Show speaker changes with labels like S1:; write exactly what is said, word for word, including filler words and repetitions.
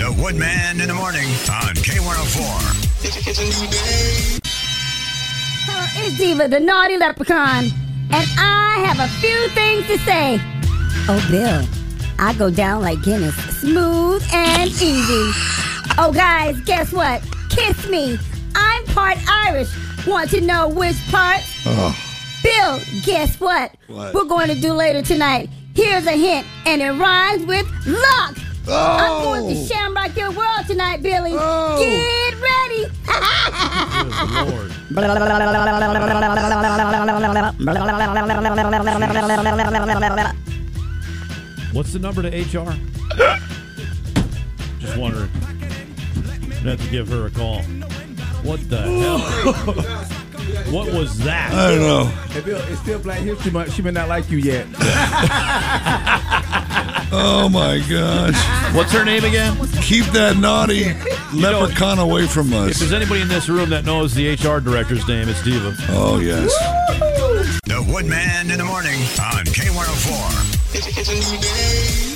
S1: The Woodman in the Morning on K one oh four.
S2: It's, it's a new day.
S3: Uh, it's Diva, the naughty leprechaun, and I have a few things to say. Oh, Bill, I go down like Guinness, smooth and easy. Oh, guys, guess what? Kiss me. I'm part Irish. Want to know which part?
S4: Oh.
S3: Bill, guess what?
S4: What?
S3: We're going to do later tonight. Here's a hint, and it rhymes with luck.
S4: Oh.
S3: I'm going to shamrock your world tonight, Billy.
S4: Oh.
S3: Get ready.
S5: What's the number to H R? Just wondering. I'd have to give her a call. What the hell? What was that?
S4: I don't know.
S6: Hey, Bill, it's still Black History Month. She may not like you yet.
S4: Oh, my gosh.
S5: What's her name again?
S4: Keep that naughty leprechaun away from
S5: If
S4: us.
S5: there's anybody in this room that knows the H R director's name, it's Diva.
S4: Oh, yes.
S1: The Woodman in the Morning on K one oh four.
S2: It's, it's a new day.